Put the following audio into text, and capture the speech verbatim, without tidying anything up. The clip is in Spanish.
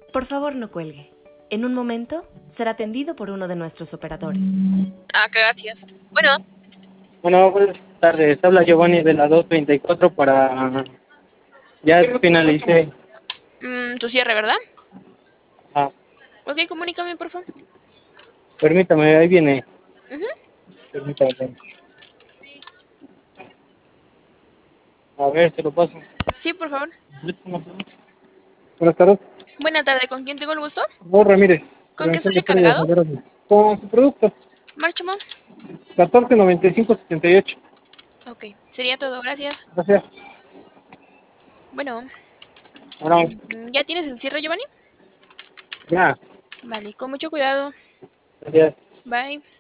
Por favor, no cuelgue. En un momento será atendido por uno de nuestros operadores. Ah, gracias. Bueno, Bueno, buenas tardes. Habla Giovanni de la doscientos treinta y cuatro para... Ya finalicé. mm, tu cierre, ¿verdad? Ah, Ok, comunícame, por favor. permítame, ahí viene. Ujú. Permítame. A ver, se lo paso. Sí, por favor. Buenas tardes. Buena tarde, ¿con quién tengo el gusto? No, Ramírez. ¿Con qué Prevención soy de pérdidas encargado? severas. Con su producto. Marchamo. catorce noventa y cinco setenta y ocho. Ok, sería todo, gracias. Gracias. Bueno, Bueno, mm, ¿ya tienes el cierre, Giovanni? ya. Vale, con mucho cuidado. Gracias. Bye.